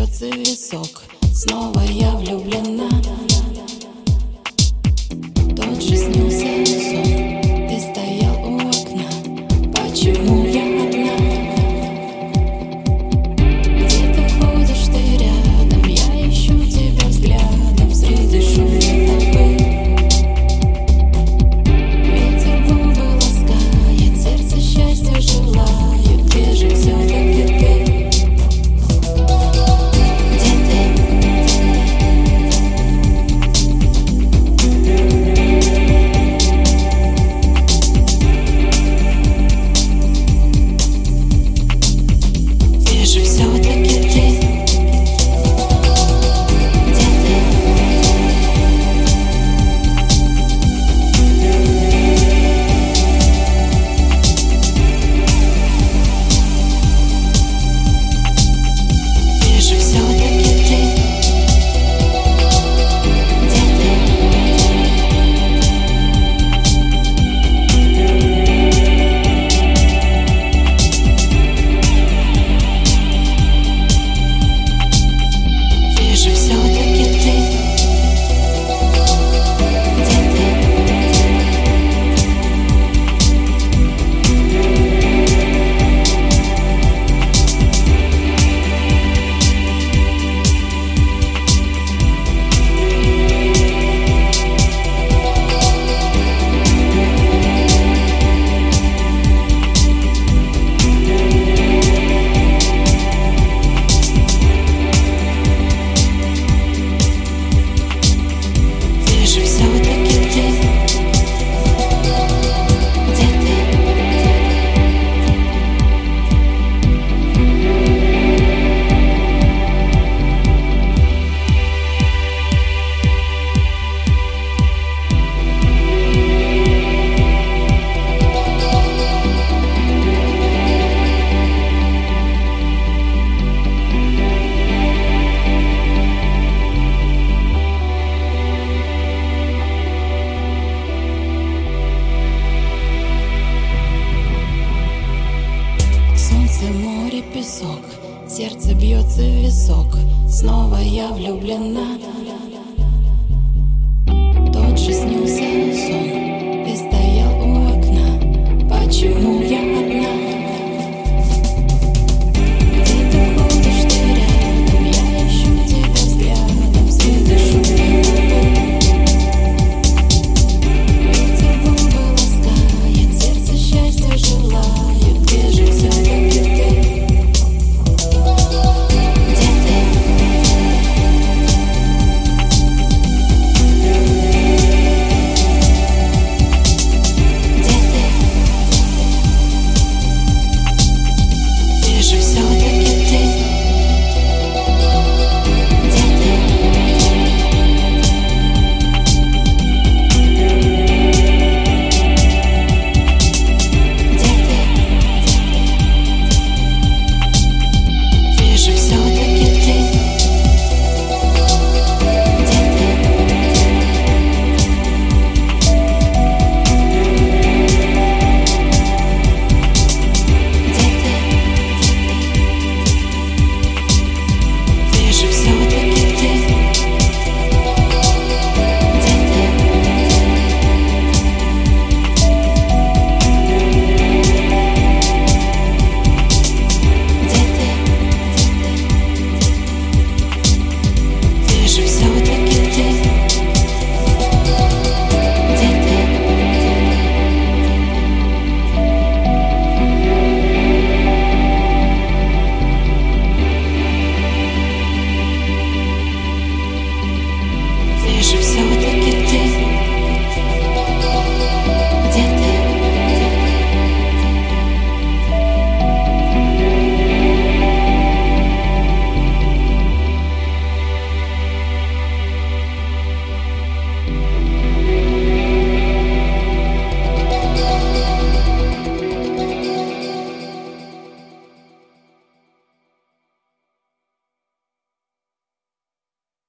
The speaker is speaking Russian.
бьется висок, снова я влюблена. Тот же снился сон, ты стоял у окна. Почему я одна? Где ты ходишь, ты рядом, я ищу тебя взглядом среди шумной толпы. Ветер губы ласкает, сердце счастья желает. Где же все-таки ты? Море, песок, сердце бьется в висок, снова я влюблена. Тот же снился сон, ты стоял у окна. Почему я одна? Где ты ходишь, ты рядом, я ищу тебя взглядом среди шумной толпы. Ветер губы ласкает, сердце счастья желает. Где же все-таки ты? Ты же все